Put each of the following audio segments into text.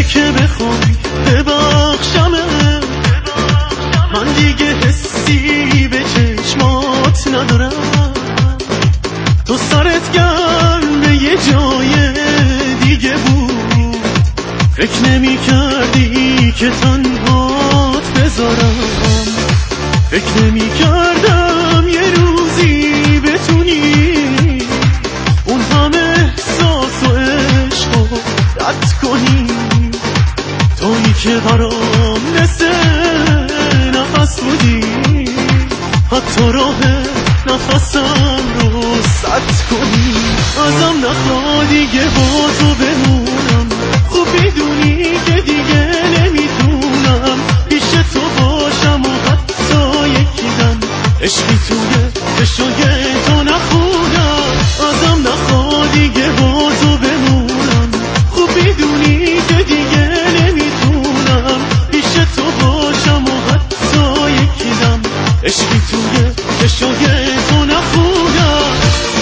میشه که بخوای ببخشمت. من دیگه حسی به چشمات ندارم. تو سرت گرم به یه جای دیگه بود، فکر نمی کردی که تنهات بذارم. فکر نمی کردم یه روزی بتونی اون همه احساس و عشق رو رد کنی. تویی که برام مثل نفس بودی، حتی راه نفسم رو سد کنی. ازم نخوا دیگه با تو بمونم، خوب میدونی که دیگه نمیتونم پیش تو باشم و حتی یکی دم عشقی توی چشای تو نخونم. ازم نخوا دیگه با تو بمونم، خوب میدونی که دیگه نمیتونم پیش تو باشم و حتی یکی دم عشقی توی چشای تو نخونم.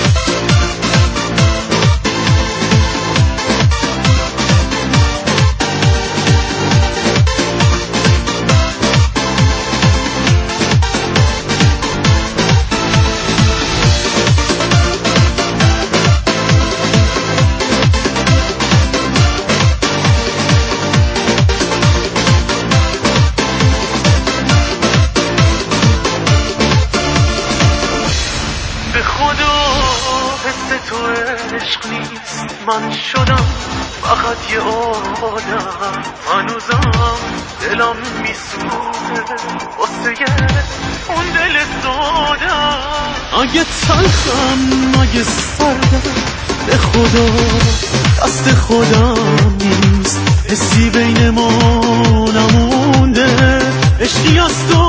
به خدا حس تو عشق نیست، من شدم فقط یه آدم. هنوزم دلم میسوزه واسه اون دل سادم. اگه تلخم اگه سردم، به خدا دست خودم نیست. حسی بین ما نمونده، عشقی از تو